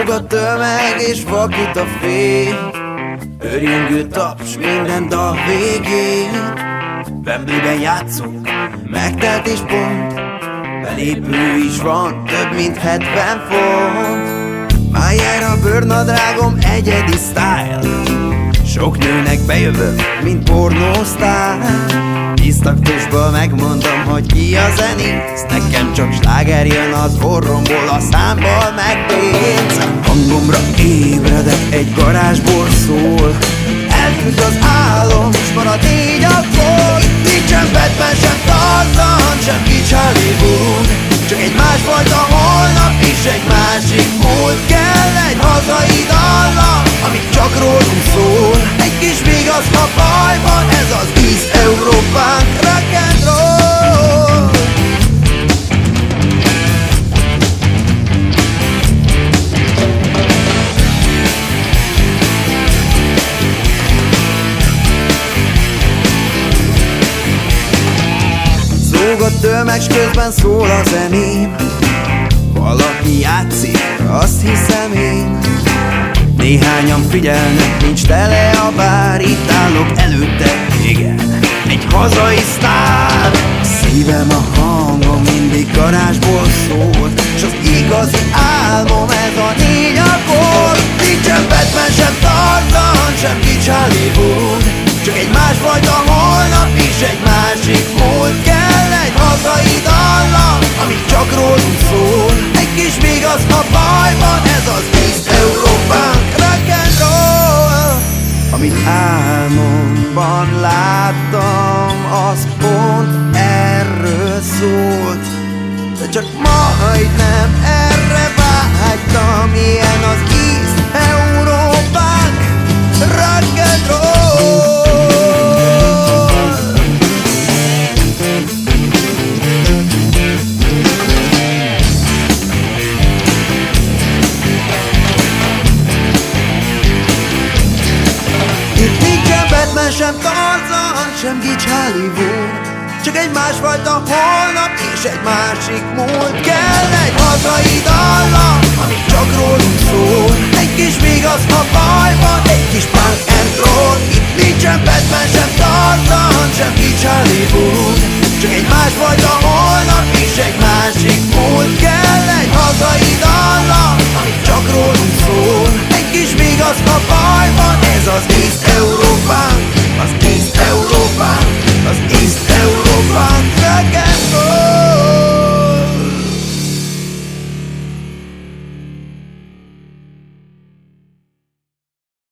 Zúg a tömeg és vakít a fény, örjöngő taps minden dal végén. Wembleyben játszunk, megtelt és pont, belépő is van, több mint 70 font. Májár a bőrnadrágom egyedi style, sok nőnek bejövök, mint pornósztár. 10 taktusból megmondom, hogy ki a zenész, nekem csak sláger jön az orromból, a számból meg pénz. Hangomra ébredek, egy garázsból szól, eltűnt az álom, s marad így a fog. Nincsen Batman, sem Tarzan, sem kicsi Hollywood, csak egy másfajta holnap és egy másik múlt. Kell egy hazai dallam, amit csak rólunk szól, egy kis vigasz a bajban, ez az East Európánk rock and roll. Zúg a tömeg, s közben szól a zeném, valaki játszik, azt hiszem én. Néhányan figyelnek, nincs tele a bár, itt állok előtte, igen, egy hazai sztár. Szívem a hangom mindig garázsból szól, s az igazi álmom ez a 4 akkord. Nincsen Batman, sem Tarzan, sem kicsi Hollywood, csak egy másfajta holnap és egy másik múlt. Kell egy hazai dallam, amit csak rólunk szól, egy kis vigasz a bajban, ez az East Európánk rock and roll. Amit álmomban láttam, az pont erről szólt, de csak majdnem erre vágytam. Ilyen az East Európánk rock and roll. Sem Tarzan, sem kicsi Hollywood, csak egy másfajta holnap és egy másik múlt. Kell egy hazai dallam, amit csak rólunk szól, egy kis vigasz a bajban, egy kis punk and roll. Itt nincsen Batman, sem Tarzan, sem kicsi Hollywood, csak egy másfajta